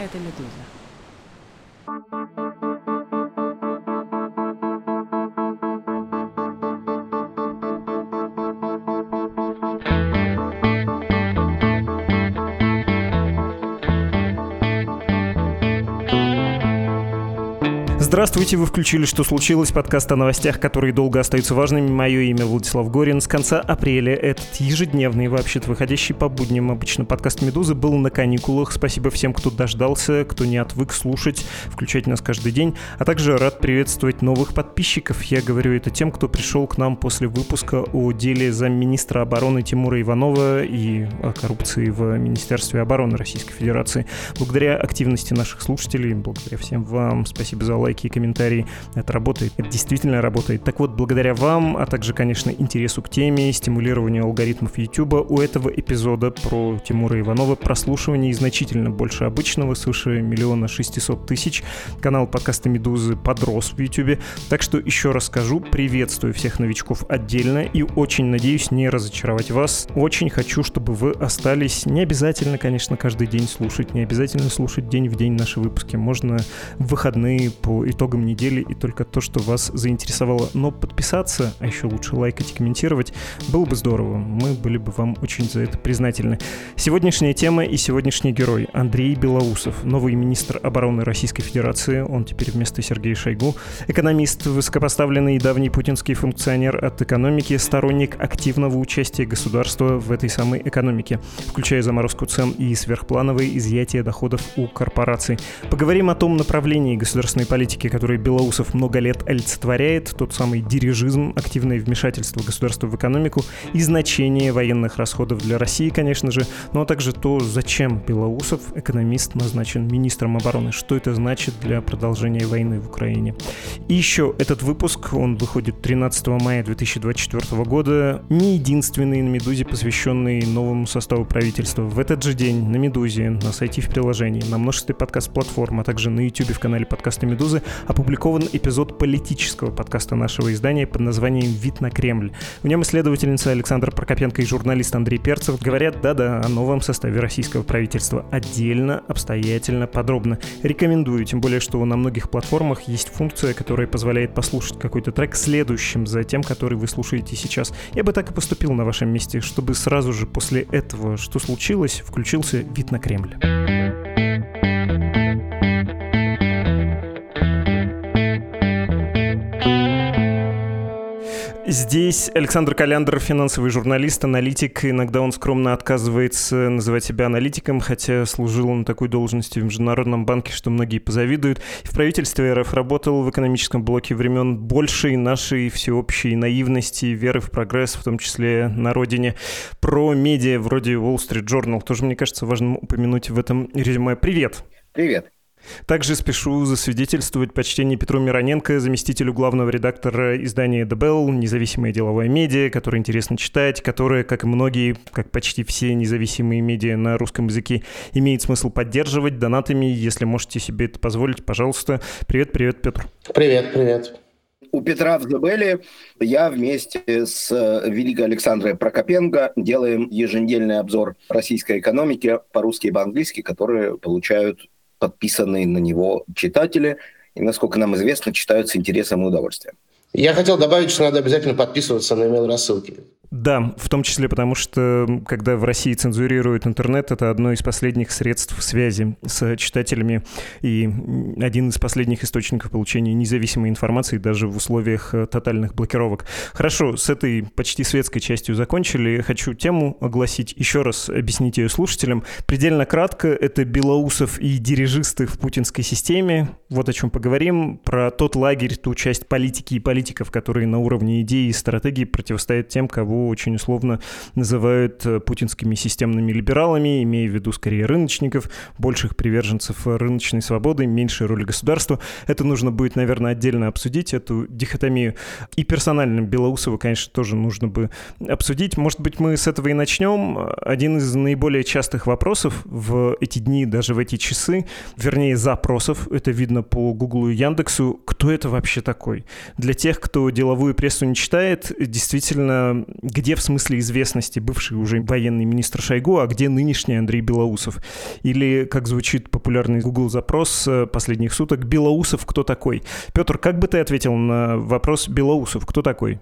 это «Медуза». Здравствуйте, вы включили «Что случилось?» Подкаст о новостях, которые долго остаются важными. Мое имя Владислав Горин. С конца апреля этот ежедневный, вообще-то выходящий по будням обычно подкаст «Медузы» был на каникулах. Спасибо всем, кто дождался, кто не отвык слушать, включать нас каждый день. А также рад приветствовать новых подписчиков. Я говорю это тем, кто пришел к нам после выпуска о деле замминистра обороны Тимура Иванова и о коррупции в Министерстве обороны Российской Федерации. Благодаря активности наших слушателей, благодаря всем вам, спасибо за лайки и комментарии. Это работает. Это действительно работает. Так вот, благодаря вам, а также, конечно, интересу к теме, стимулированию алгоритмов YouTube, у этого эпизода про Тимура Иванова прослушиваний значительно больше обычного, свыше 1 600 000. Канал подкаста «Медузы» подрос в YouTube. Так что еще раз скажу, приветствую всех новичков отдельно и очень надеюсь не разочаровать вас. Очень хочу, чтобы вы остались. Не обязательно, конечно, каждый день слушать, не обязательно слушать день в день наши выпуски. Можно в выходные по итогам недели и только то, что вас заинтересовало. Но подписаться, а еще лучше лайкать и комментировать, было бы здорово. Мы были бы вам очень за это признательны. Сегодняшняя тема и сегодняшний герой — Андрей Белоусов, новый министр обороны Российской Федерации, он теперь вместо Сергея Шойгу, экономист, высокопоставленный и давний путинский функционер от экономики, сторонник активного участия государства в этой самой экономике, включая заморозку цен и сверхплановое изъятие доходов у корпораций. Поговорим о том направлении государственной политики, который Белоусов много лет олицетворяет, тот самый дирижизм, активное вмешательство государства в экономику и значение военных расходов для России, конечно же, но также то, зачем Белоусов, экономист, назначен министром обороны, что это значит для продолжения войны в Украине. И еще этот выпуск, он выходит 13 мая 2024 года, не единственный на «Медузе», посвященный новому составу правительства. В этот же день на «Медузе», на сайте и в приложении, на множестве подкаст-платформ, а также на YouTube в канале подкаста «Медузы» опубликован эпизод политического подкаста нашего издания под названием «Вид на Кремль». В нем исследовательница Александра Прокопенко и журналист Андрей Перцев говорят, да-да, о новом составе российского правительства. Отдельно, обстоятельно, подробно. Рекомендую, тем более, что на многих платформах есть функция, которая позволяет послушать какой-то трек следующим за тем, который вы слушаете сейчас. Я бы так и поступил на вашем месте, чтобы сразу же после этого, что случилось, включился «Вид на Кремль». Здесь Александр Коляндр, финансовый журналист, аналитик. Иногда он скромно отказывается называть себя аналитиком, хотя служил на такой должности в Международном банке, что многие позавидуют. В правительстве РФ работал в экономическом блоке времен большей нашей всеобщей наивности, веры в прогресс, в том числе на родине. Про медиа вроде Wall Street Journal тоже, мне кажется, важно упомянуть в этом резюме. Привет! Привет! Также спешу засвидетельствовать почтение Петру Мироненко, заместителю главного редактора издания The Bell, независимое деловое медиа, которое интересно читать, которое, как и многие, как почти все независимые медиа на русском языке, имеет смысл поддерживать донатами. Если можете себе это позволить, пожалуйста. Привет, Петр. Привет. У Петра в The Bell я вместе с великой Александрой Прокопенко делаем еженедельный обзор российской экономики по-русски и по-английски, которые получают подписанные на него читатели, и, насколько нам известно, читают с интересом и удовольствием. Я хотел добавить, что надо обязательно подписываться на email-рассылки. Да, в том числе потому, что когда в России цензурируют интернет, это одно из последних средств связи с читателями и один из последних источников получения независимой информации даже в условиях тотальных блокировок. Хорошо, с этой почти светской частью закончили. Хочу тему огласить, еще раз объяснить ее слушателям. Предельно кратко, это Белоусов и дирижисты в путинской системе. Вот о чем поговорим. Про тот лагерь, ту часть политики и политиков, которые на уровне идеи и стратегии противостоят тем, кого очень условно называют путинскими системными либералами, имея в виду скорее рыночников, больших приверженцев рыночной свободы, меньшей роли государства. Это нужно будет, наверное, отдельно обсудить, эту дихотомию. И персонально Белоусова, конечно, тоже нужно бы обсудить. Может быть, мы с этого и начнем. Один из наиболее частых вопросов в эти дни, даже в эти часы, вернее, запросов, это видно по Гуглу и Яндексу, кто это вообще такой? Для тех, кто деловую прессу не читает, действительно где в смысле известности бывший уже военный министр Шойгу, а где нынешний Андрей Белоусов? Или, как звучит популярный Google запрос последних суток, Белоусов кто такой? Петр, как бы ты ответил на вопрос Белоусов кто такой?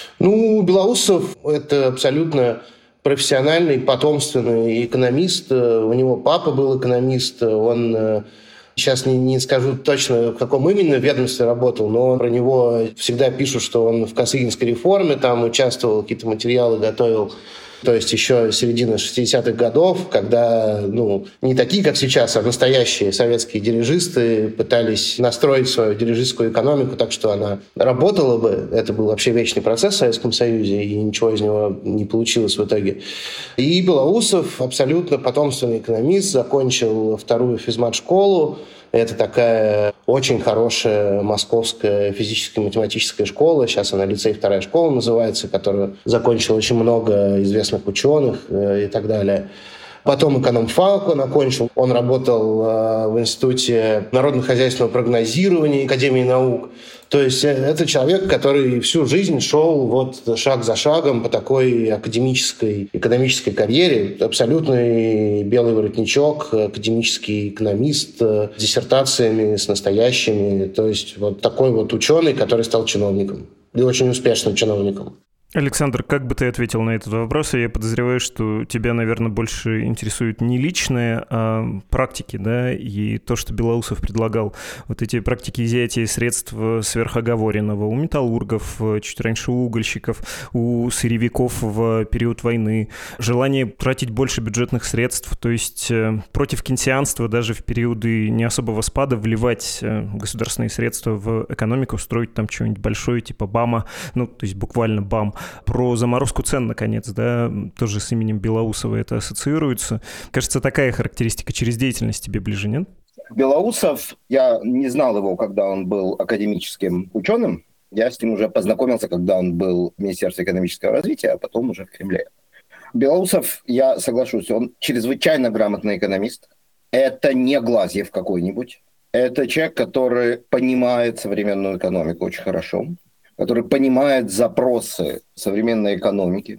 Белоусов – это абсолютно профессиональный, потомственный экономист. У него папа был экономист, он... Сейчас не скажу точно, в каком именно ведомстве работал, но про него всегда пишут, что он в Косыгинской реформе там участвовал, какие-то материалы готовил. То есть еще середина 60-х годов, когда, не такие, как сейчас, а настоящие советские дирижисты пытались настроить свою дирижистскую экономику так, что она работала бы. Это был вообще вечный процесс в Советском Союзе, и ничего из него не получилось в итоге. И Белоусов, абсолютно потомственный экономист, закончил вторую физмат-школу. Это такая очень хорошая московская физическая математическая школа. Сейчас она лицей «Вторая школа» называется, которую закончил очень много известных ученых и так далее. Потом экономфак он окончил. Он работал в Институте народно-хозяйственного прогнозирования Академии наук. То есть это человек, который всю жизнь шел шаг за шагом по такой академической, экономической карьере. Абсолютный белый воротничок, академический экономист с диссертациями, с настоящими. То есть такой ученый, который стал чиновником. И очень успешным чиновником. Александр, как бы ты ответил на этот вопрос? Я подозреваю, что тебя, наверное, больше интересует не личное, а практики, да, и то, что Белоусов предлагал. Эти практики изъятия средств сверхоговоренного у металлургов, чуть раньше у угольщиков, у сырьевиков в период войны, желание тратить больше бюджетных средств, то есть против кейнсианства даже в периоды не особого спада вливать государственные средства в экономику, строить там что-нибудь большое, типа БАМа, то есть буквально БАМ. Про заморозку цен, наконец, да, тоже с именем Белоусова это ассоциируется. Кажется, такая характеристика через деятельность тебе ближе, нет? Белоусов, я не знал его, когда он был академическим ученым. Я с ним уже познакомился, когда он был в Министерстве экономического развития, а потом уже в Кремле. Белоусов, я соглашусь, он чрезвычайно грамотный экономист. Это не Глазьев какой-нибудь. Это человек, который понимает современную экономику очень хорошо, который понимает запросы современной экономики.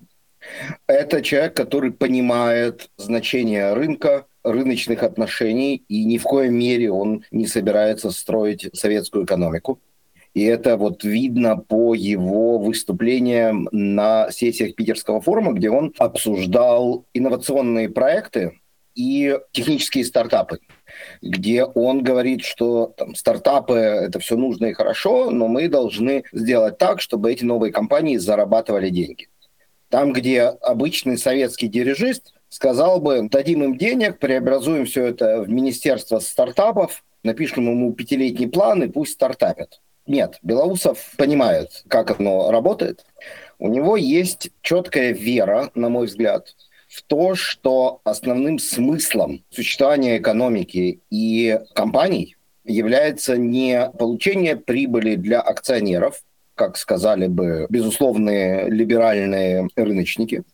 Это человек, который понимает значение рынка, рыночных отношений, и ни в коем мере он не собирается строить советскую экономику. И это видно по его выступлениям на сессиях Питерского форума, где он обсуждал инновационные проекты и технические стартапы, где он говорит, что стартапы – это все нужно и хорошо, но мы должны сделать так, чтобы эти новые компании зарабатывали деньги. Там, где обычный советский дирижист сказал бы, дадим им денег, преобразуем все это в министерство стартапов, напишем ему 5-летний план и пусть стартапят. Нет, Белоусов понимает, как оно работает. У него есть четкая вера, на мой взгляд, в то, что основным смыслом существования экономики и компаний является не получение прибыли для акционеров, как сказали бы безусловные либеральные рыночники,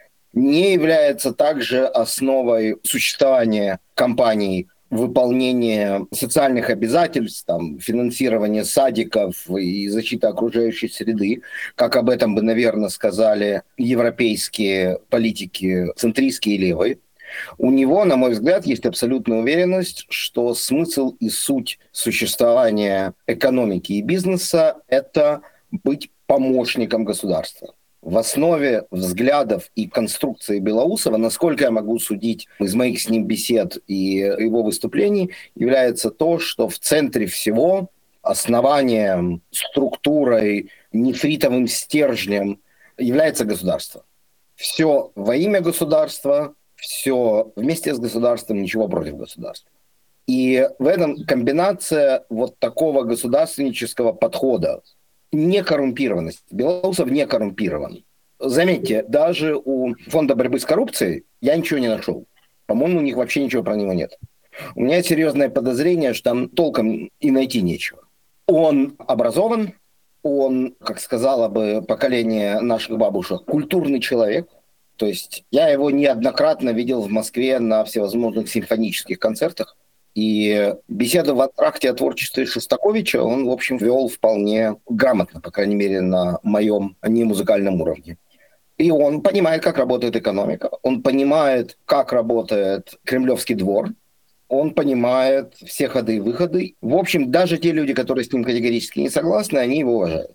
не является также основой существования компаний выполнение социальных обязательств, финансирование садиков и защита окружающей среды, как об этом бы, наверное, сказали европейские политики, центристские и левые. У него, на мой взгляд, есть абсолютная уверенность, что смысл и суть существования экономики и бизнеса – это быть помощником государства. В основе взглядов и конструкции Белоусова, насколько я могу судить из моих с ним бесед и его выступлений, является то, что в центре всего основанием, структурой, нефритовым стержнем является государство. Все во имя государства, все вместе с государством, ничего против государства. И в этом комбинация такого государственнического подхода, некоррумпированность. Белоусов не коррумпирован. Заметьте, даже у Фонда борьбы с коррупцией я ничего не нашел. По-моему, у них вообще ничего про него нет. У меня серьезное подозрение, что там толком и найти нечего. Он образован, он, как сказала бы поколение наших бабушек, культурный человек. То есть я его неоднократно видел в Москве на всевозможных симфонических концертах. И беседу в антракте о творчестве Шостаковича он, в общем, вел вполне грамотно, по крайней мере, на моем немузыкальном уровне. И он понимает, как работает экономика, он понимает, как работает Кремлевский двор, он понимает все ходы и выходы. В общем, даже те люди, которые с ним категорически не согласны, они его уважают.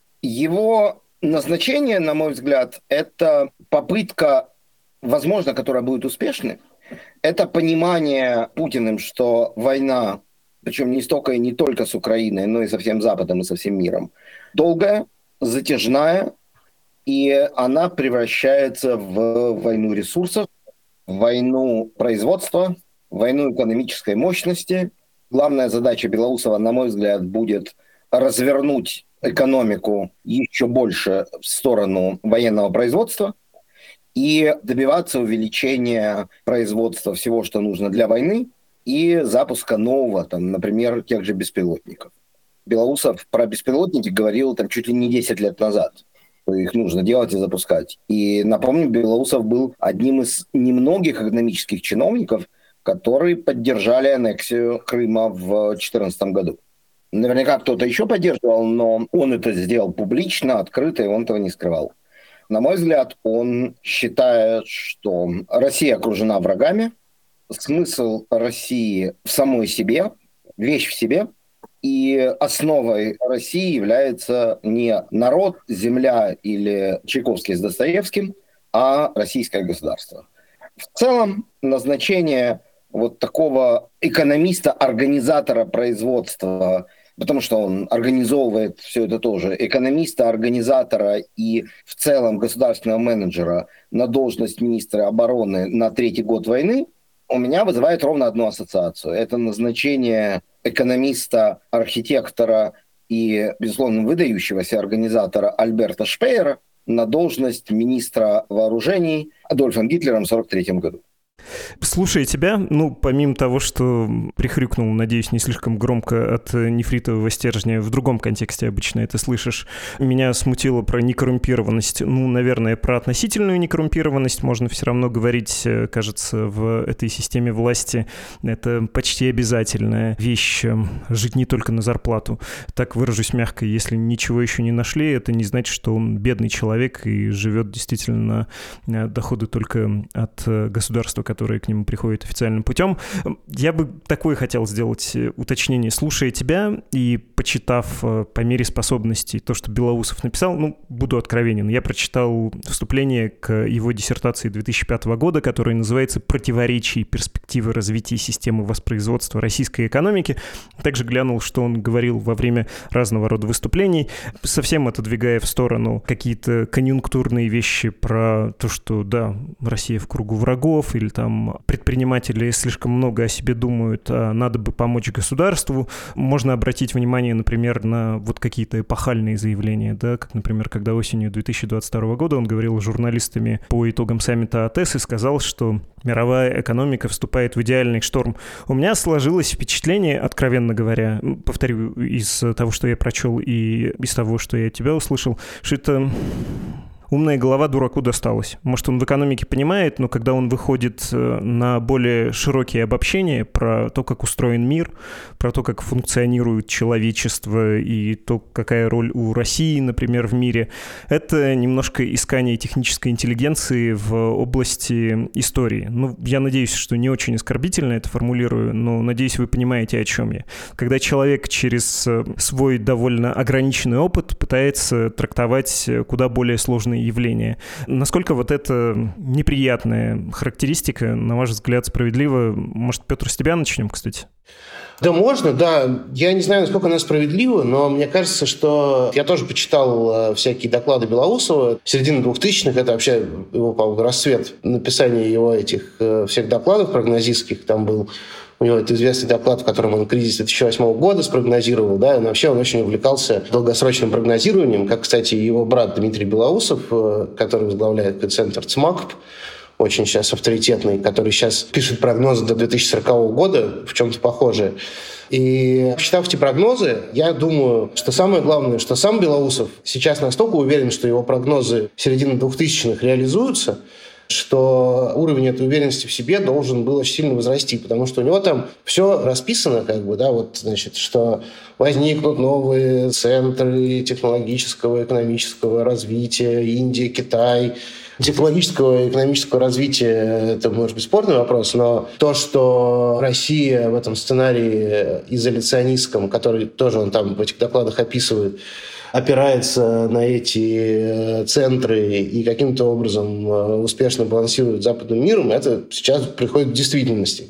Его назначение, на мой взгляд, это попытка, возможно, которая будет успешной, это понимание Путиным, что война, причем не столько и не только с Украиной, но и со всем Западом и со всем миром, долгая, затяжная, и она превращается в войну ресурсов, в войну производства, в войну экономической мощности. Главная задача Белоусова, на мой взгляд, будет развернуть экономику еще больше в сторону военного производства и добиваться увеличения производства всего, что нужно для войны, и запуска нового, там, например, тех же беспилотников. Белоусов про беспилотники говорил там, чуть ли не 10 лет назад. Их нужно делать и запускать. И, напомню, Белоусов был одним из немногих экономических чиновников, которые поддержали аннексию Крыма в 2014 году. Наверняка кто-то еще поддерживал, но он это сделал публично, открыто, и он этого не скрывал. На мой взгляд, он считает, что Россия окружена врагами, смысл России в самой себе, вещь в себе, и основой России является не народ, земля или Чайковский с Достоевским, а российское государство. В целом, назначение вот такого экономиста-организатора производства, потому что он организовывает все это тоже, экономиста, организатора и в целом государственного менеджера на должность министра обороны на 3-й год войны, у меня вызывает ровно одну ассоциацию. Это назначение экономиста, архитектора и, безусловно, выдающегося организатора Альберта Шпеера на должность министра вооружений Адольфом Гитлером в 1943 году. Слушая тебя, помимо того, что прихрюкнул, надеюсь, не слишком громко от нефритового стержня, в другом контексте обычно это слышишь, меня смутило про некоррумпированность. Наверное, про относительную некоррумпированность можно все равно говорить, кажется, в этой системе власти. Это почти обязательная вещь — жить не только на зарплату. Так выражусь мягко, если ничего еще не нашли, это не значит, что он бедный человек и живет действительно на доходы только от государства, которые к нему приходят официальным путем. Я бы такое хотел сделать уточнение. Слушая тебя и почитав по мере способностей то, что Белоусов написал, буду откровенен, я прочитал вступление к его диссертации 2005 года, которая называется «Противоречия и перспективы развития системы воспроизводства российской экономики». Также глянул, что он говорил во время разного рода выступлений, совсем отодвигая в сторону какие-то конъюнктурные вещи про то, что, да, Россия в кругу врагов, или там предприниматели слишком много о себе думают, а надо бы помочь государству. Можно обратить внимание, например, на вот какие-то эпохальные заявления, да, как, например, когда осенью 2022 года он говорил с журналистами по итогам саммита АТЭС и сказал, что мировая экономика вступает в идеальный шторм. У меня сложилось впечатление, откровенно говоря, повторю, из того, что я прочел и из того, что я от тебя услышал, что это... Умная голова дураку досталась. Может, он в экономике понимает, но когда он выходит на более широкие обобщения про то, как устроен мир, про то, как функционирует человечество и то, какая роль у России, например, в мире, это немножко искание технической интеллигенции в области истории. Я надеюсь, что не очень оскорбительно это формулирую, но надеюсь, вы понимаете, о чем я. Когда человек через свой довольно ограниченный опыт пытается трактовать куда более сложные явления. Насколько вот эта неприятная характеристика, на ваш взгляд, справедлива? Может, Петр, с тебя начнем, кстати? Да, можно, да. Я не знаю, насколько она справедлива, но мне кажется, что... Я тоже почитал всякие доклады Белоусова. Середина 2000-х, это вообще его, по-моему, расцвет написания его этих всех докладов прогнозистских. Там был у него это известный доклад, в котором он кризис 2008 года спрогнозировал. Да, и вообще он очень увлекался долгосрочным прогнозированием, как, кстати, его брат Дмитрий Белоусов, который возглавляет центр ЦМАКП, очень сейчас авторитетный, который сейчас пишет прогнозы до 2040 года, в чем-то похожие. И читав эти прогнозы, я думаю, что самое главное, что сам Белоусов сейчас настолько уверен, что его прогнозы середины 2000-х реализуются, что уровень этой уверенности в себе должен был очень сильно возрасти, потому что у него там все расписано, что возникнут новые центры технологического, экономического развития, Индия, Китай. Технологического и экономического развития – это, может быть, спорный вопрос, но то, что Россия в этом сценарии изоляционистском, который тоже он там в этих докладах описывает, опирается на эти центры и каким-то образом успешно балансирует с западным миром, это сейчас приходит в действительности.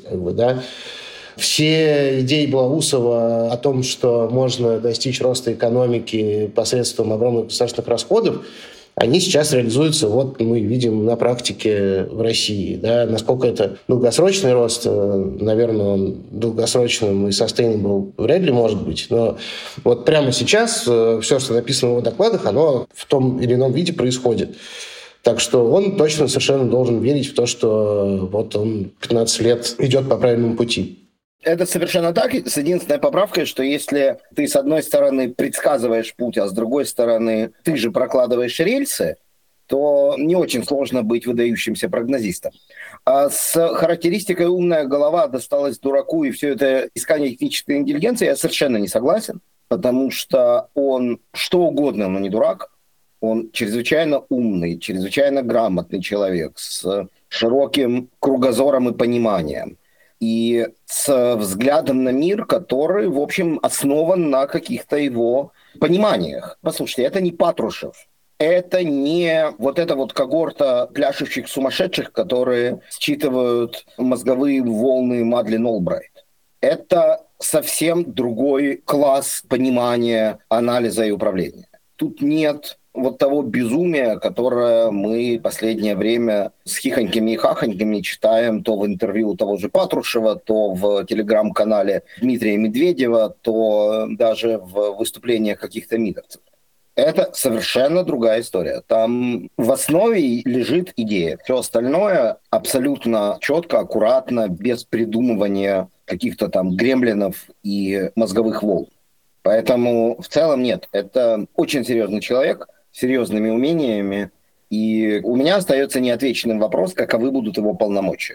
Все идеи Белоусова о том, что можно достичь роста экономики посредством огромных государственных расходов, они сейчас реализуются, мы видим на практике в России. Насколько это долгосрочный рост, наверное, он долгосрочным и sustainable вряд ли может быть. Но прямо сейчас все, что написано в его докладах, оно в том или ином виде происходит. Так что он точно совершенно должен верить в то, что он 15 лет идет по правильному пути. Это совершенно так, с единственной поправкой, что если ты с одной стороны предсказываешь путь, а с другой стороны ты же прокладываешь рельсы, то не очень сложно быть выдающимся прогнозистом. А с характеристикой «умная голова досталась дураку» и все это искание технической интеллигенции я совершенно не согласен, потому что он что угодно, но не дурак. Он чрезвычайно умный, чрезвычайно грамотный человек с широким кругозором и пониманием. И с взглядом на мир, который, в общем, основан на каких-то его пониманиях. Послушайте, это не Патрушев. Это не эта когорта пляшущих сумасшедших, которые считывают мозговые волны Мадлен Олбрайт. Это совсем другой класс понимания, анализа и управления. Тут нет того безумия, которое мы в последнее время с хихоньками и хахоньками читаем то в интервью того же Патрушева, то в телеграм-канале Дмитрия Медведева, то даже в выступлениях каких-то митовцев. Это совершенно другая история. Там в основе лежит идея. Все остальное абсолютно четко, аккуратно, без придумывания каких-то там гремлинов и мозговых волн. Поэтому в целом нет. Это очень серьезный человек, с серьезными умениями. И у меня остается неотвеченным вопрос, каковы будут его полномочия.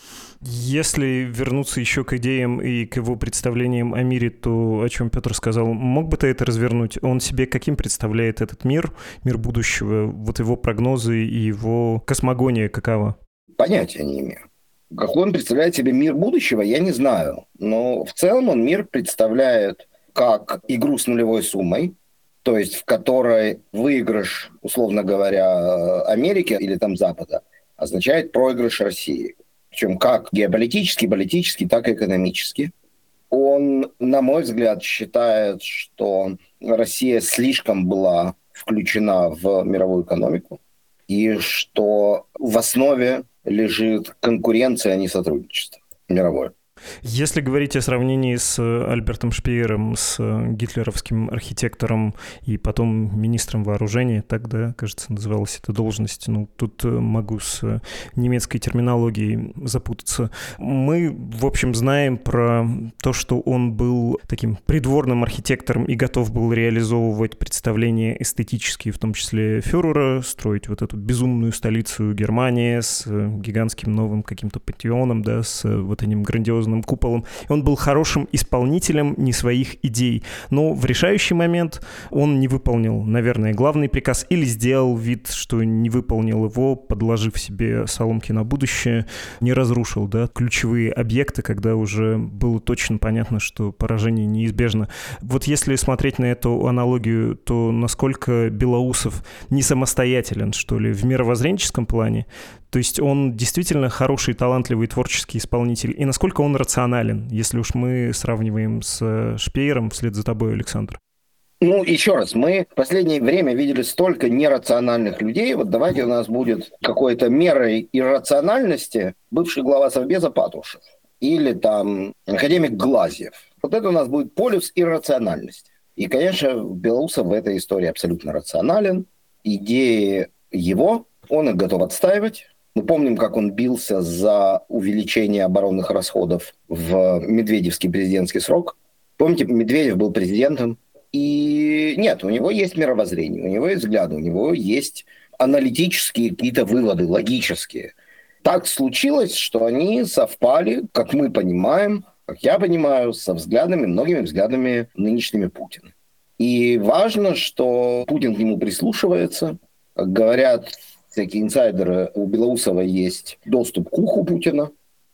Если вернуться еще к идеям и к его представлениям о мире, то, о чем Петр сказал, мог бы ты это развернуть? Он себе каким представляет этот мир, мир будущего, его прогнозы и его космогония какова? Понятия не имею. Какой он представляет себе мир будущего, я не знаю. Но в целом он мир представляет как игру с нулевой суммой, то есть в которой выигрыш, условно говоря, Америки или там Запада означает проигрыш России. Причем как геополитически, политически, так и экономически. Он, на мой взгляд, считает, что Россия слишком была включена в мировую экономику и что в основе лежит конкуренция, а не сотрудничество мировое. Если говорить о сравнении с Альбертом Шпеером, с гитлеровским архитектором и потом министром вооружения, так, кажется, называлась эта должность, тут могу с немецкой терминологией запутаться. Мы, в общем, знаем про то, что он был таким придворным архитектором и готов был реализовывать представления эстетические, в том числе фюрера, строить эту безумную столицу Германии с гигантским новым каким-то пантеоном, с этим грандиозным куполом. Он был хорошим исполнителем не своих идей. Но в решающий момент он не выполнил, наверное, главный приказ или сделал вид, что не выполнил его, подложив себе соломки на будущее, не разрушил ключевые объекты, когда уже было точно понятно, что поражение неизбежно. Если смотреть на эту аналогию, то насколько Белоусов не самостоятелен, что ли, в мировоззренческом плане? То есть он действительно хороший, талантливый, творческий исполнитель. И насколько он рационален, если уж мы сравниваем с Шпеером вслед за тобой, Александр? Еще раз, мы в последнее время видели столько нерациональных людей. Давайте у нас будет какой-то мерой иррациональности бывший глава Совбеза Патрушев или там академик Глазьев. Это у нас будет полюс иррациональности. И, конечно, Белоусов в этой истории абсолютно рационален. Идеи его, он их готов отстаивать. Мы помним, как он бился за увеличение оборонных расходов в медведевский президентский срок. Помните, Медведев был президентом. И нет, у него есть мировоззрение, у него есть взгляды, у него есть аналитические какие-то выводы, логические. Так случилось, что они совпали, как мы понимаем, как я понимаю, со взглядами, многими взглядами нынешними Путина. И важно, что Путин к нему прислушивается. Как говорят всякие инсайдеры, у Белоусова есть доступ к уху Путина,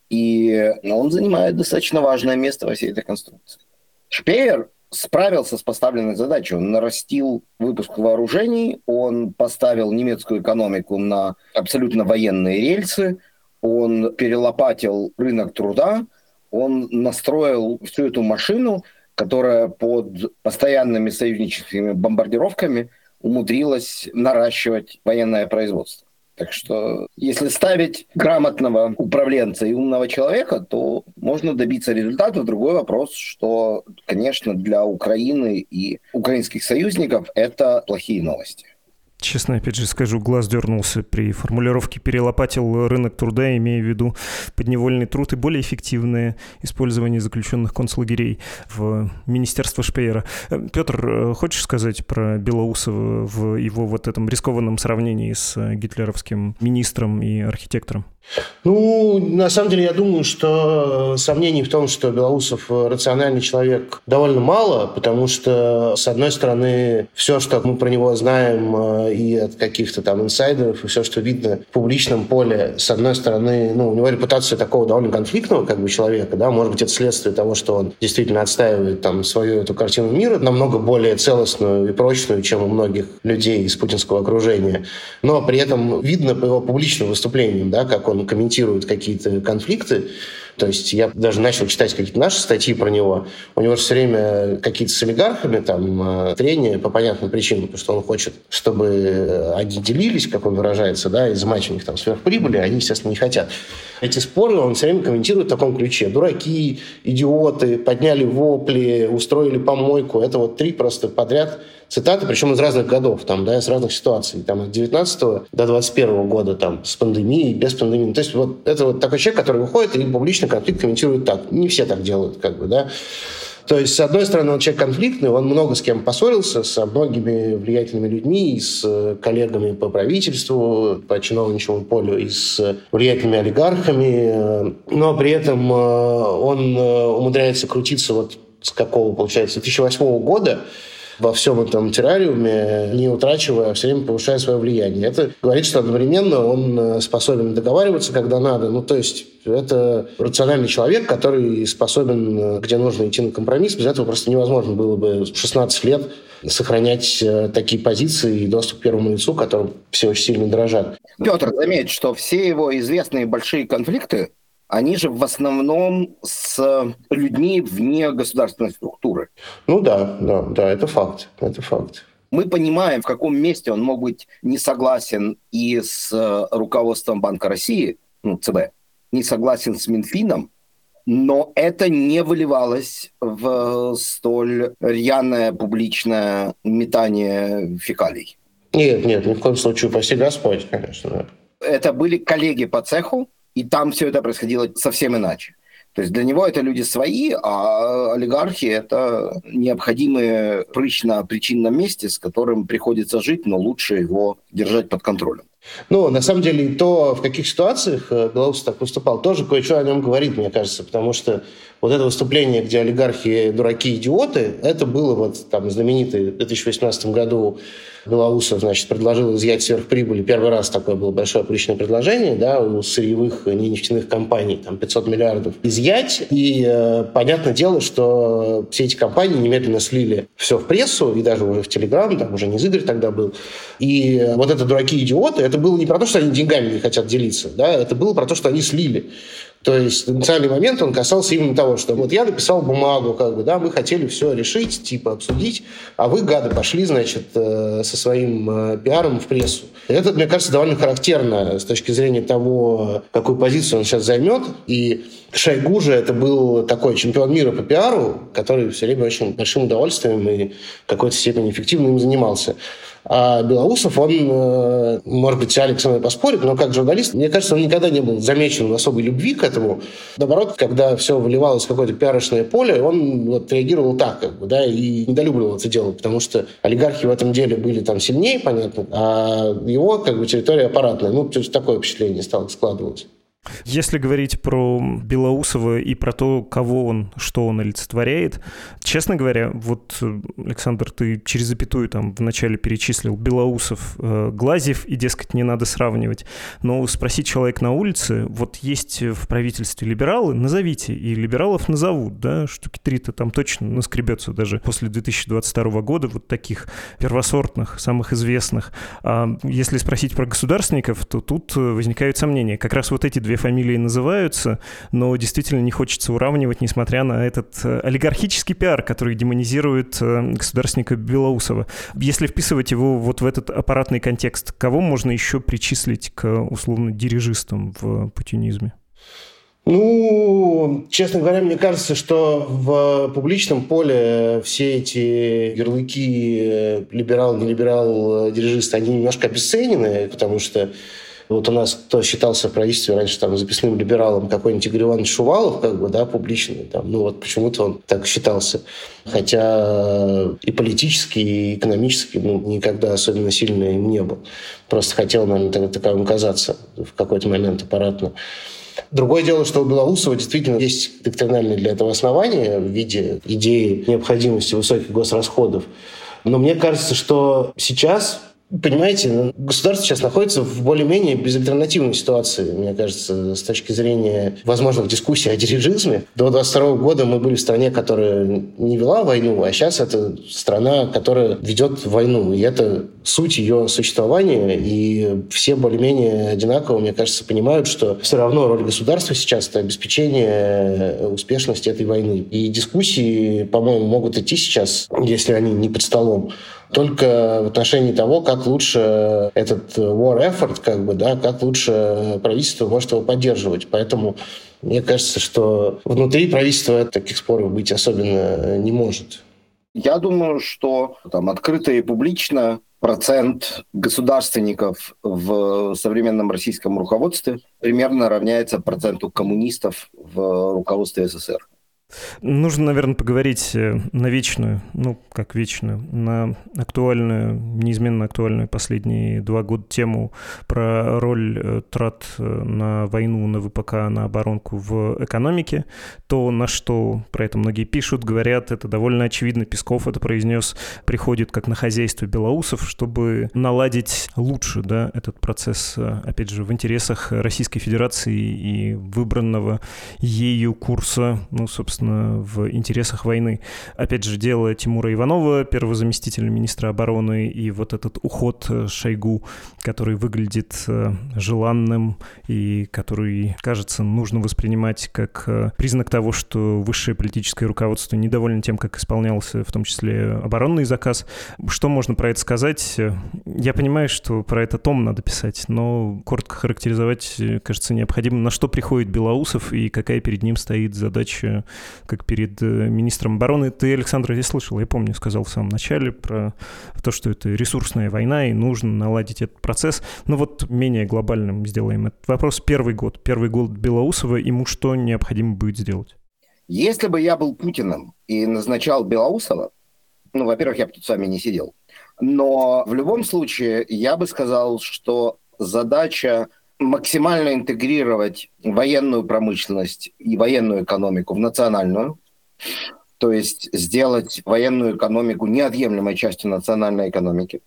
и он занимает достаточно важное место во всей этой конструкции. Шпеер справился с поставленной задачей. Он нарастил выпуск вооружений, он поставил немецкую экономику на абсолютно военные рельсы, он перелопатил рынок труда, он настроил всю эту машину, которая под постоянными союзническими бомбардировками умудрилась наращивать военное производство. Так что, если ставить грамотного управленца и умного человека, то можно добиться результата. Другой вопрос, что, конечно, для Украины и украинских союзников это плохие новости. Честно, опять же скажу, глаз дернулся при формулировке «перелопатил рынок труда», имея в виду подневольный труд и более эффективное использование заключенных концлагерей в Министерство Шпеера. Петр, хочешь сказать про Белоусова в его вот этом рискованном сравнении с гитлеровским министром и архитектором? Ну, на самом деле, я думаю, что сомнений в том, что Белоусов рациональный человек, довольно мало, потому что, с одной стороны, все, что мы про него знаем и от каких-то там инсайдеров, и все, что видно в публичном поле, с одной стороны, у него репутация такого довольно конфликтного человека, да, может быть, это следствие того, что он действительно отстаивает там свою эту картину мира, намного более целостную и прочную, чем у многих людей из путинского окружения, но при этом видно по его публичным выступлениям, да, как он комментирует какие-то конфликты. То есть я даже начал читать какие-то наши статьи про него. У него же все время какие-то с олигархами там трения по понятным причинам, потому что он хочет, чтобы они делились, как он выражается, да, изымать у них там сверхприбыли, а они, естественно, не хотят. Эти споры он все время комментирует в таком ключе. Дураки, идиоты, подняли вопли, устроили помойку. Это вот 3 просто подряд цитаты, причем из разных годов, там, да, из разных ситуаций. Там, от 19 до 21 года, там, с пандемией, без пандемии. То есть вот это вот такой человек, который выходит и публично конфликт комментирует так. Не все так делают, да. То есть, с одной стороны, он человек конфликтный, он много с кем поссорился, со многими влиятельными людьми, и с коллегами по правительству, по чиновничьему полю, и с влиятельными олигархами, но при этом он умудряется крутиться вот с какого, получается, 2008 года, во всем этом террариуме, не утрачивая, а все время повышая свое влияние. Это говорит, что одновременно он способен договариваться, когда надо. То есть это рациональный человек, который способен, где нужно идти на компромисс. Без этого просто невозможно было бы 16 лет сохранять такие позиции и доступ к первому лицу, которым все очень сильно дорожат. Петр, заметь, что все его известные большие конфликты, они же в основном с людьми вне государственной структуры. Да, это факт. Мы понимаем, в каком месте он мог быть не согласен и с руководством Банка России, ЦБ, не согласен с Минфином, но это не выливалось в столь рьяное публичное метание фекалий. Нет, ни в коем случае, упаси Господь, конечно. Это были коллеги по цеху, и там все это происходило совсем иначе. То есть для него это люди свои, а олигархи – это необходимые прыщ на причинном месте, с которым приходится жить, но лучше его держать под контролем. На самом деле, то, в каких ситуациях Белоусов так выступал, тоже кое-что о нем говорит, мне кажется, потому что вот это выступление, где олигархи дураки, идиоты, это было вот там знаменитое в 2018 году Белоусов, предложил изъять сверхприбыли. Первый раз такое было большое публичное предложение, да, у сырьевых нефтяных компаний, там 500 миллиардов изъять. И понятное дело, что все эти компании немедленно слили все в прессу, и даже уже в Телеграм, там уже Низыгорь тогда был. И вот это дураки-идиоты, это было не про то, что они деньгами не хотят делиться, да, это было про то, что они слили. То есть национальный момент, он касался именно того, что вот я написал бумагу, мы хотели все решить, обсудить, а вы, гады, пошли, со своим пиаром в прессу. Это, мне кажется, довольно характерно с точки зрения того, какую позицию он сейчас займет. И Шойгу же это был такой чемпион мира по пиару, который все время очень большим удовольствием и в какой-то степени эффективно им занимался. А Белоусов, он, может быть, Алекс со мной поспорит, но как журналист, мне кажется, он никогда не был замечен в особой любви к этому. Наоборот, когда все выливалось в какое-то пиарочное поле, он вот реагировал так, и недолюбливал это дело, потому что олигархи в этом деле были там сильнее, понятно, а его территория аппаратная. То есть такое впечатление стало складываться. Если говорить про Белоусова и про то, кого он, что он олицетворяет, честно говоря, вот, Александр, ты через запятую там вначале перечислил Белоусов, Глазьев, и, дескать, не надо сравнивать. Но спросить человека на улице, вот есть в правительстве либералы, назовите, и либералов назовут, да, штуки 3-то там точно наскребется даже после 2022 года, вот таких первосортных, самых известных. А если спросить про государственников, то тут возникают сомнения. Как раз вот эти две фамилии называются, но действительно не хочется уравнивать, несмотря на этот олигархический пиар, который демонизирует государственника Белоусова. Если вписывать его вот в этот аппаратный контекст, кого можно еще причислить к условно дирижистам в путинизме? Честно говоря, мне кажется, что в публичном поле все эти ярлыки либерал, не либерал, дирижист, они немножко обесценены, потому что вот у нас кто считался в правительстве раньше записным либералом, какой-нибудь Игорь Иванович Шувалов, публичный, почему-то он так считался. Хотя и политически, и экономически никогда особенно сильно им не был. Просто хотел, наверное, таковым казаться в какой-то момент аппаратно. Другое дело, что у Белоусова действительно есть доктринальные для этого основания в виде идеи необходимости высоких госрасходов. Но мне кажется, что сейчас... Понимаете, государство сейчас находится в более-менее безальтернативной ситуации, мне кажется, с точки зрения возможных дискуссий о дирижизме. До 2022 года мы были в стране, которая не вела войну, а сейчас это страна, которая ведет войну. И это суть ее существования, и все более-менее одинаково, мне кажется, понимают, что все равно роль государства сейчас — это обеспечение успешности этой войны. И дискуссии, по-моему, могут идти сейчас, если они не под столом, только в отношении того, как лучше этот war effort, как лучше правительство может его поддерживать. Поэтому мне кажется, что внутри правительства таких споров быть особенно не может. Я думаю, что открыто и публично процент государственников в современном российском руководстве примерно равняется проценту коммунистов в руководстве СССР. Нужно, наверное, поговорить на вечную, на актуальную, неизменно актуальную последние 2 года тему про роль трат на войну, на ВПК, на оборонку в экономике. То, на что про это многие пишут, говорят, это довольно очевидно. Песков это произнес, приходит как на хозяйство Белоусов, чтобы наладить лучше, этот процесс, опять же, в интересах Российской Федерации и выбранного ею курса, собственно, в интересах войны. Опять же, дело Тимура Иванова, первого заместителя министра обороны, и вот этот уход Шойгу, который выглядит желанным и который, кажется, нужно воспринимать как признак того, что высшее политическое руководство недовольно тем, как исполнялся в том числе оборонный заказ. Что можно про это сказать? Я понимаю, что про это том надо писать, но коротко характеризовать, кажется, необходимо, на что приходит Белоусов и какая перед ним стоит задача, как перед министром обороны. Ты, Александр, я слышал, я помню, сказал в самом начале про то, что это ресурсная война и нужно наладить этот процесс. Но вот менее глобальным сделаем этот вопрос. Первый год Белоусова, ему что необходимо будет сделать? Если бы я был Путиным и назначал Белоусова, во-первых, я бы тут с вами не сидел, но в любом случае я бы сказал, что задача максимально интегрировать военную промышленность и военную экономику в национальную, то есть сделать военную экономику неотъемлемой частью национальной экономики.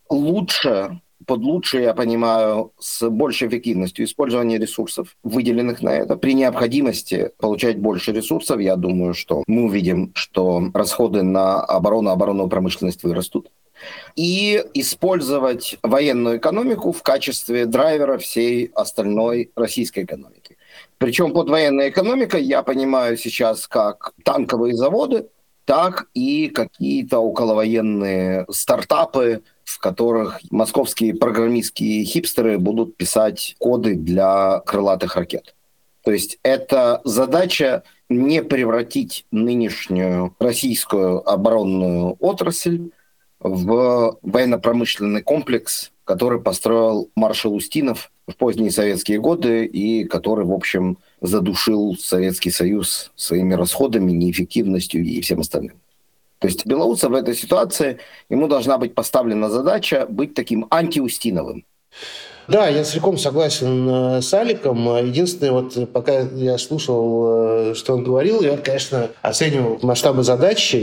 Под лучше, я понимаю, с большей эффективностью использования ресурсов, выделенных на это. При необходимости получать больше ресурсов, я думаю, что мы увидим, что расходы на оборонную промышленность вырастут. И использовать военную экономику в качестве драйвера всей остальной российской экономики. Причем под военной экономикой я понимаю сейчас как танковые заводы, так и какие-то околовоенные стартапы, в которых московские программистские хипстеры будут писать коды для крылатых ракет. То есть это задача не превратить нынешнюю российскую оборонную отрасль в военно-промышленный комплекс, который построил маршал Устинов в поздние советские годы и который, в общем, задушил Советский Союз своими расходами, неэффективностью и всем остальным. То есть Белоусов в этой ситуации, ему должна быть поставлена задача быть таким антиустиновым. Да, я целиком согласен с Аликом. Единственное, вот пока я слушал, что он говорил, я, конечно, оценивал масштабы задачи,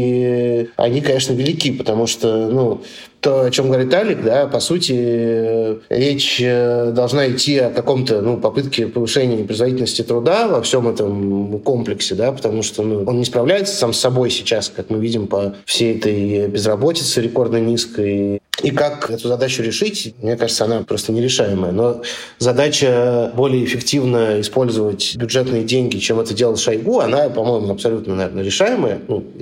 и они, конечно, велики, потому что, то, о чем говорит Алик, да, по сути, речь должна идти о каком-то, попытке повышения производительности труда во всем этом комплексе, да, потому что, он не справляется сам с собой сейчас, как мы видим по всей этой безработице рекордно низкой. И как эту задачу решить, мне кажется, она просто нерешаемая. Но задача более эффективно использовать бюджетные деньги, чем это делал Шойгу, она, по-моему, абсолютно, наверное, решаемая.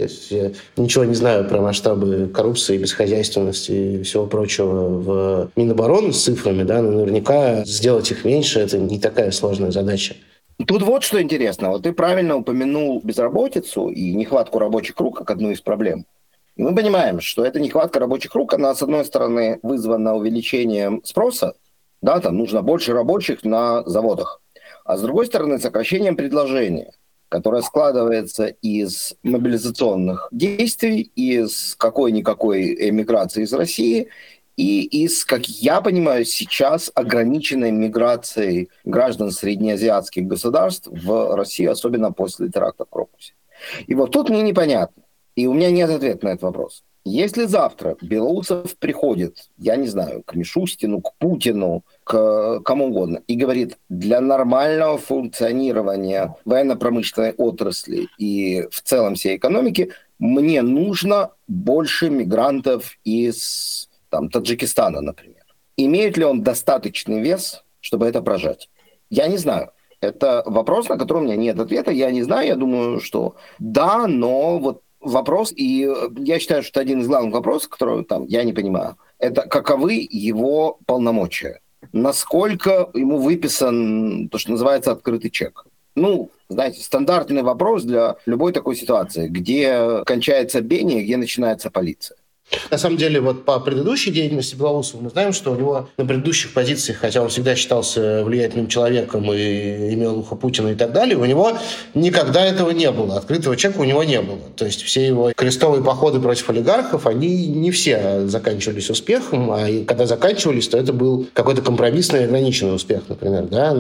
Я ничего не знаю про масштабы коррупции, бесхозяйственности и всего прочего в Минобороны с цифрами, да, но наверняка сделать их меньше – это не такая сложная задача. Тут вот что интересно. Вот ты правильно упомянул безработицу и нехватку рабочих рук как одну из проблем. И мы понимаем, что эта нехватка рабочих рук, она, с одной стороны, вызвана увеличением спроса, да, там нужно больше рабочих на заводах, а с другой стороны, сокращением предложения, которое складывается из мобилизационных действий, из какой-никакой эмиграции из России и из, как я понимаю, сейчас ограниченной миграцией граждан среднеазиатских государств в Россию, особенно после теракта в Крокусе. И вот тут мне непонятно. И у меня нет ответа на этот вопрос. Если завтра Белоусов приходит, я не знаю, к Мишустину, к Путину, к кому угодно, и говорит, для нормального функционирования военно-промышленной отрасли и в целом всей экономики мне нужно больше мигрантов из Таджикистана, например. Имеет ли он достаточный вес, чтобы это прожать? Я не знаю. Это вопрос, на который у меня нет ответа. Я не знаю, я думаю, что да, но вот вопрос, и я считаю, что один из главных вопросов, который я не понимаю, это каковы его полномочия. Насколько ему выписан то, что называется открытый чек. Знаете, стандартный вопрос для любой такой ситуации, где кончается бение, где начинается полиция. На самом деле, вот по предыдущей деятельности Белоусова мы знаем, что у него на предыдущих позициях, хотя он всегда считался влиятельным человеком и имел ухо Путина и так далее, у него никогда этого не было. Открытого чека у него не было. То есть все его крестовые походы против олигархов, они не все заканчивались успехом, а когда заканчивались, то это был какой-то компромиссный и ограниченный успех, например. Да?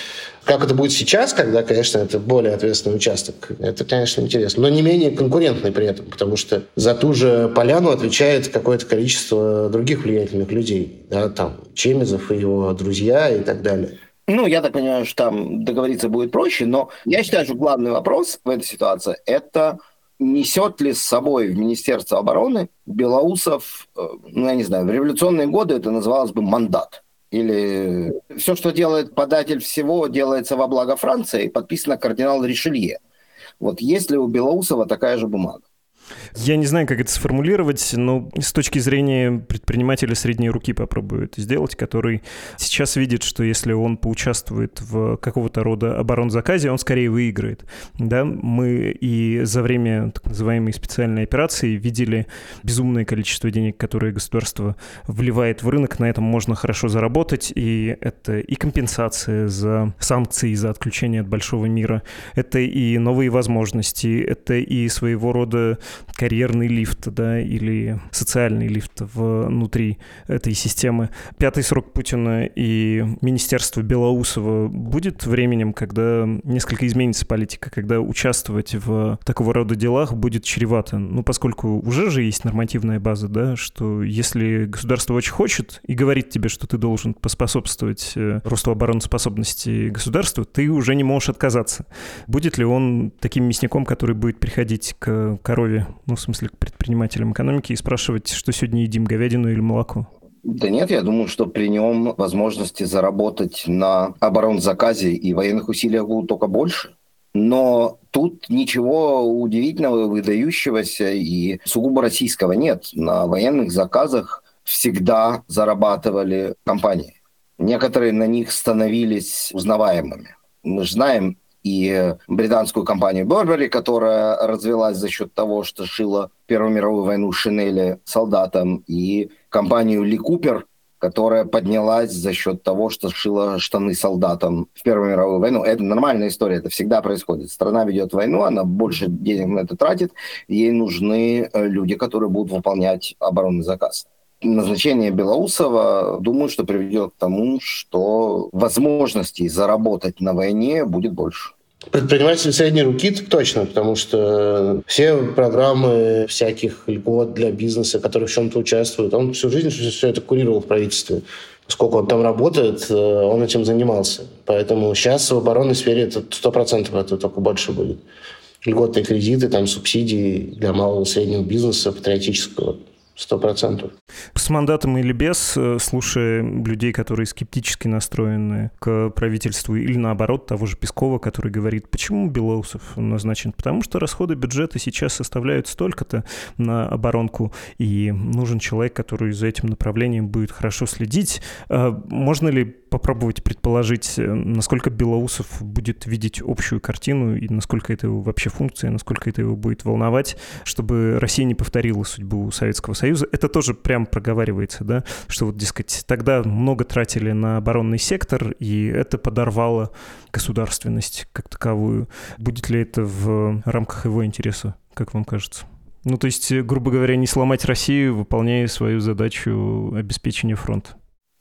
Как это будет сейчас, когда, конечно, это более ответственный участок, это, конечно, интересно. Но не менее конкурентный при этом, потому что за ту же поляну отвечает какое-то количество других влиятельных людей. Да, Чемизов и его друзья и так далее. Я так понимаю, что там договориться будет проще, но я считаю, что главный вопрос в этой ситуации – это несет ли с собой в Министерство обороны Белоусов, я не знаю, в революционные годы это называлось бы мандат. Или все, что делает податель всего, делается во благо Франции, подписано кардинал Ришелье. Вот есть ли у Белоусова такая же бумага? Я не знаю, как это сформулировать, но с точки зрения предпринимателя средней руки попробую это сделать, который сейчас видит, что если он поучаствует в какого-то рода оборонзаказе, он скорее выиграет. Да? Мы и за время так называемой специальной операции видели безумное количество денег, которые государство вливает в рынок, на этом можно хорошо заработать, и это и компенсация за санкции, за отключение от большого мира, это и новые возможности, это и своего рода карьерный лифт, да, или социальный лифт внутри этой системы. 5-й срок Путина и министерство Белоусова будет временем, когда несколько изменится политика, когда участвовать в такого рода делах будет чревато. Поскольку уже же есть нормативная база, да, что если государство очень хочет и говорит тебе, что ты должен поспособствовать росту обороноспособности государства, ты уже не можешь отказаться. Будет ли он таким мясником, который будет приходить к корове, в смысле к предпринимателям экономики, и спрашивать, что сегодня едим, говядину или молоко? Да нет, я думаю, что при нем возможности заработать на оборонзаказе и военных усилиях будут только больше. Но тут ничего удивительного, выдающегося и сугубо российского нет. На военных заказах всегда зарабатывали компании. Некоторые на них становились узнаваемыми. Мы же знаем и британскую компанию Burberry, которая развелась за счет того, что шила Первую мировую войну шинели солдатам, и компанию Ли Купер, которая поднялась за счет того, что шила штаны солдатам в Первую мировую войну. Это нормальная история, это всегда происходит. Страна ведет войну, она больше денег на это тратит, ей нужны люди, которые будут выполнять оборонный заказ. Назначение Белоусова, думаю, что приведет к тому, что возможностей заработать на войне будет больше. Предприниматель средней руки точно, потому что все программы всяких льгот для бизнеса, которые в чем-то участвуют, он всю жизнь все это курировал в правительстве. Сколько он там работает, он этим занимался. Поэтому сейчас в оборонной сфере это 100% это только больше будет. Льготные кредиты, там, субсидии для малого и среднего бизнеса, патриотического. 100%. С мандатом или без, слушая людей, которые скептически настроены к правительству, или наоборот, того же Пескова, который говорит, почему Белоусов назначен? Потому что расходы бюджета сейчас составляют столько-то на оборонку, и нужен человек, который за этим направлением будет хорошо следить. Можно ли попробовать предположить, насколько Белоусов будет видеть общую картину, и насколько это его вообще функция, насколько это его будет волновать, чтобы Россия не повторила судьбу Советского Союза? Это тоже прям проговаривается, да, что вот, дескать, тогда много тратили на оборонный сектор, и это подорвало государственность как таковую. Будет ли это в рамках его интереса, как вам кажется? Ну, то есть, грубо говоря, не сломать Россию, выполняя свою задачу обеспечения фронта.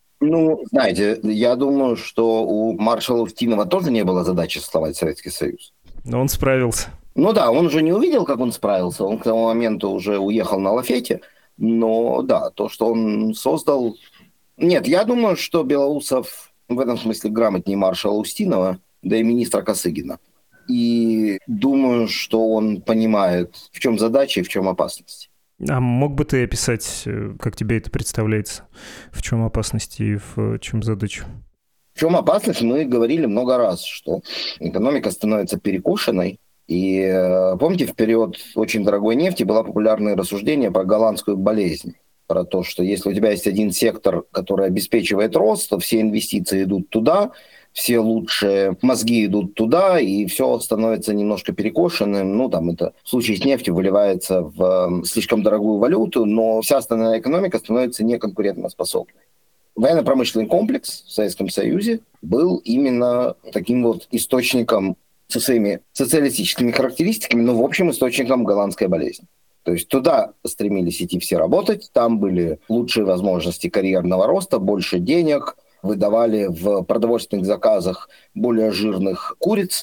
Ну, знаете, я думаю, что у маршала Устинова тоже не было задачи сломать Советский Союз. Но он справился. Ну да, он же не увидел, как он справился. Он к тому моменту уже уехал на лафете. Но да, то, что он создал... Нет, я думаю, что Белоусов в этом смысле грамотнее маршала Устинова, да и министра Косыгина. И думаю, что он понимает, в чем задача и в чем опасность. А мог бы ты описать, как тебе это представляется? В чем опасность и в чем задача? В чем опасность? Мы говорили много раз, что экономика становится перекошенной. И помните, в период очень дорогой нефти было популярное рассуждение про голландскую болезнь. Про то, что если у тебя есть один сектор, который обеспечивает рост, то все инвестиции идут туда, все лучшие мозги идут туда, и все становится немножко перекошенным. Ну, там это в случае с нефтью выливается в слишком дорогую валюту, но вся остальная экономика становится неконкурентоспособной. Военно-промышленный комплекс в Советском Союзе был именно таким вот источником со своими социалистическими характеристиками, но в общем источником голландской болезни. То есть туда стремились идти все работать, там были лучшие возможности карьерного роста, больше денег, выдавали в продовольственных заказах более жирных куриц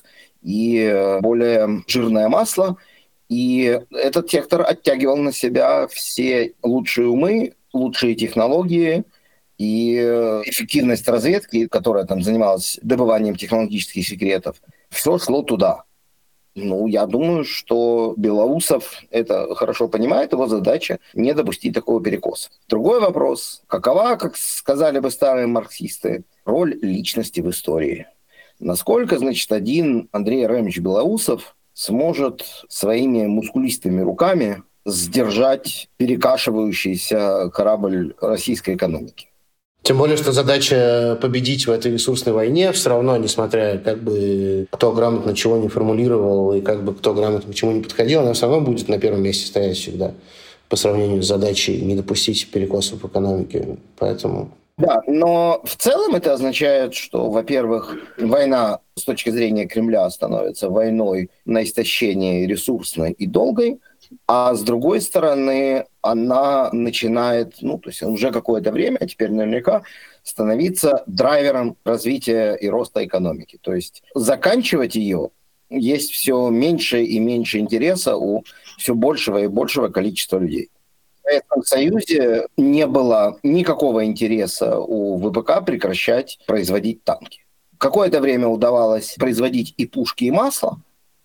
и более жирное масло. И этот сектор оттягивал на себя все лучшие умы, лучшие технологии и эффективность разведки, которая там занималась добыванием технологических секретов. Все шло туда. Ну, я думаю, что Белоусов это хорошо понимает, его задача не допустить такого перекоса. Другой вопрос. Какова, как сказали бы старые марксисты, роль личности в истории? Насколько, значит, один Андрей Ремович Белоусов сможет своими мускулистыми руками сдержать перекашивающийся корабль российской экономики? Тем более, что задача победить в этой ресурсной войне все равно, несмотря как бы кто грамотно чего не формулировал и как бы кто грамотно к чему не подходил, она все равно будет на первом месте стоять всегда по сравнению с задачей не допустить перекосов в экономике. Поэтому... Да, но в целом это означает, что, во-первых, война с точки зрения Кремля становится войной на истощение ресурсной и долгой, а с другой стороны, она начинает, ну, то есть уже какое-то время, а теперь наверняка, становиться драйвером развития и роста экономики. То есть заканчивать ее есть все меньше и меньше интереса у все большего и большего количества людей. В Советском Союзе не было никакого интереса у ВПК прекращать производить танки. Какое-то время удавалось производить и пушки, и масло.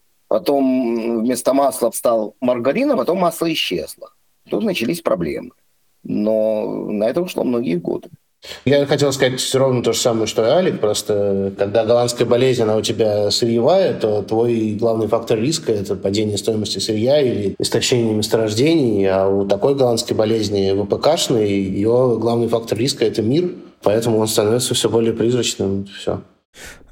Потом вместо масла стал маргарин, а потом масло исчезло. Тут начались проблемы. Но на это ушло многие годы. Я хотел сказать ровно то же самое, что и Алик. Просто когда голландская болезнь, она у тебя сырьевая, то твой главный фактор риска – это падение стоимости сырья или истощение месторождений. А у такой голландской болезни ВПКшной ее главный фактор риска – это мир. Поэтому он становится все более призрачным. Все.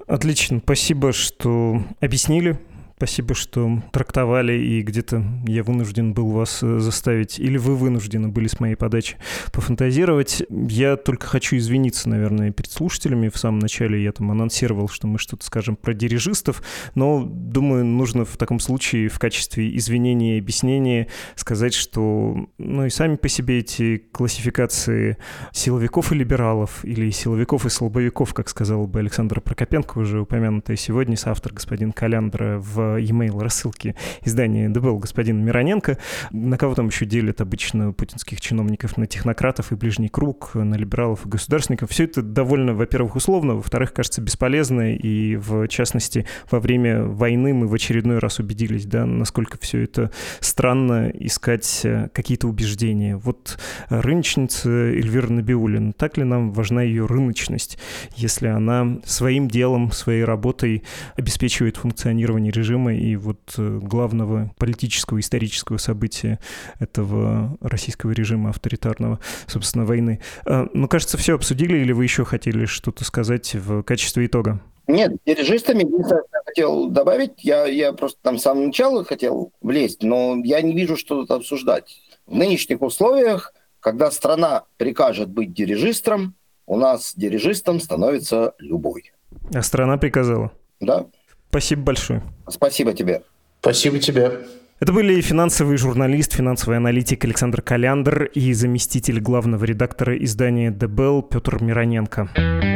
Отлично, спасибо, что объяснили. Спасибо, что трактовали, и где-то я вынужден был вас заставить, или вы вынуждены были с моей подачи пофантазировать. Я только хочу извиниться, наверное, перед слушателями. В самом начале я там анонсировал, что мы что-то скажем про дирижистов, но, думаю, нужно в таком случае в качестве извинения и объяснения сказать, что, и сами по себе эти классификации силовиков и либералов, или силовиков и слабовиков, как сказал бы Александр Прокопенко, уже упомянутый сегодня, соавтор господин Каляндра в e-mail рассылки издания ДБЛ господин Мироненко. На кого там еще делят обычно путинских чиновников? На технократов и ближний круг, на либералов и государственников. Все это довольно, во-первых, условно, во-вторых, кажется, бесполезно, и в частности, во время войны мы в очередной раз убедились, насколько все это странно искать какие-то убеждения. Вот рыночница Эльвира Набиуллина, так ли нам важна ее рыночность, если она своим делом, своей работой обеспечивает функционирование режима и вот главного политического, исторического события этого российского режима авторитарного, собственно, войны. Кажется, все обсудили, или вы еще хотели что-то сказать в качестве итога? Нет, дирижистами я хотел добавить, я просто там с самого начала хотел влезть, но я не вижу, что тут обсуждать. В нынешних условиях, когда страна прикажет быть дирижистом, у нас дирижистом становится любой. А страна приказала? Да. Спасибо большое. Спасибо тебе. Спасибо тебе. Это были финансовый журналист, финансовый аналитик Александр Каляндр и заместитель главного редактора издания ДБЛ Петр Мироненко.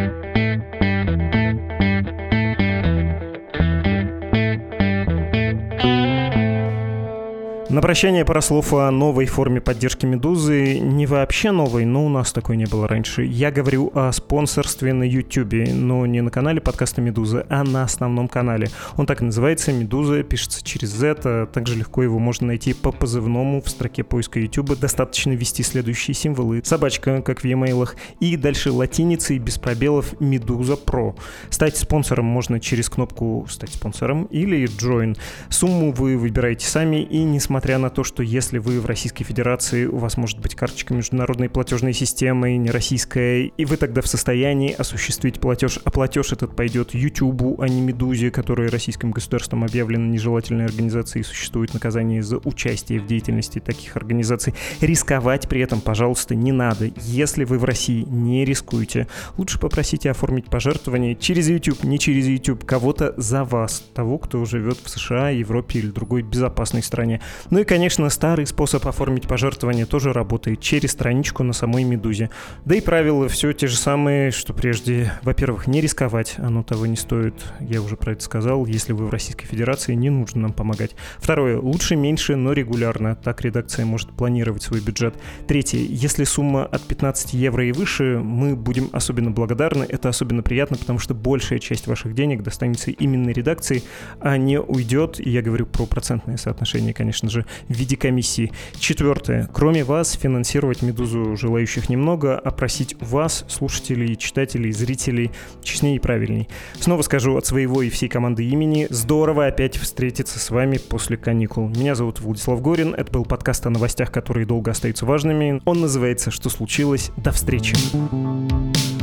На прощание пара слов о новой форме поддержки «Медузы». Не вообще новой, но у нас такой не было раньше. Я говорю о спонсорстве на YouTube, но не на канале подкаста «Медуза», а на основном канале. Он так и называется «Медуза», пишется через Z, а также легко его можно найти по позывному в строке поиска YouTube. Достаточно ввести следующие символы. Собачка, как в e-mail'ах, и дальше латиницей без пробелов «Медуза Про». Стать спонсором можно через кнопку «Стать спонсором» или «Join». Сумму вы выбираете сами, и несмотря на то, что если вы в Российской Федерации, у вас может быть карточка международной платежной системы, не российская, и вы тогда в состоянии осуществить платеж, а платеж этот пойдет YouTube, а не Медузе, которая российским государством объявлена нежелательной организацией, и существует наказание за участие в деятельности таких организаций. Рисковать при этом, пожалуйста, не надо. Если вы в России, не рискуйте. Лучше попросите оформить пожертвование через YouTube, не через YouTube, кого-то за вас, того, кто живет в США, Европе или другой безопасной стране. Ну и, конечно, старый способ оформить пожертвование тоже работает через страничку на самой «Медузе». Да и правила все те же самые, что прежде. Во-первых, не рисковать, оно того не стоит. Я уже про это сказал. Если вы в Российской Федерации, не нужно нам помогать. Второе, лучше меньше, но регулярно. Так редакция может планировать свой бюджет. Третье, если сумма от 15 евро и выше, мы будем особенно благодарны. Это особенно приятно, потому что большая часть ваших денег достанется именно редакции, а не уйдет, и я говорю про процентное соотношение, конечно же, в виде комиссии. Четвертое. Кроме вас, финансировать «Медузу» желающих немного, а просить вас, слушателей, читателей, зрителей, честнее и правильней. Снова скажу от своего и всей команды имени: здорово опять встретиться с вами после каникул. Меня зовут Владислав Горин. Это был подкаст о новостях, которые долго остаются важными. Он называется «Что случилось?». До встречи.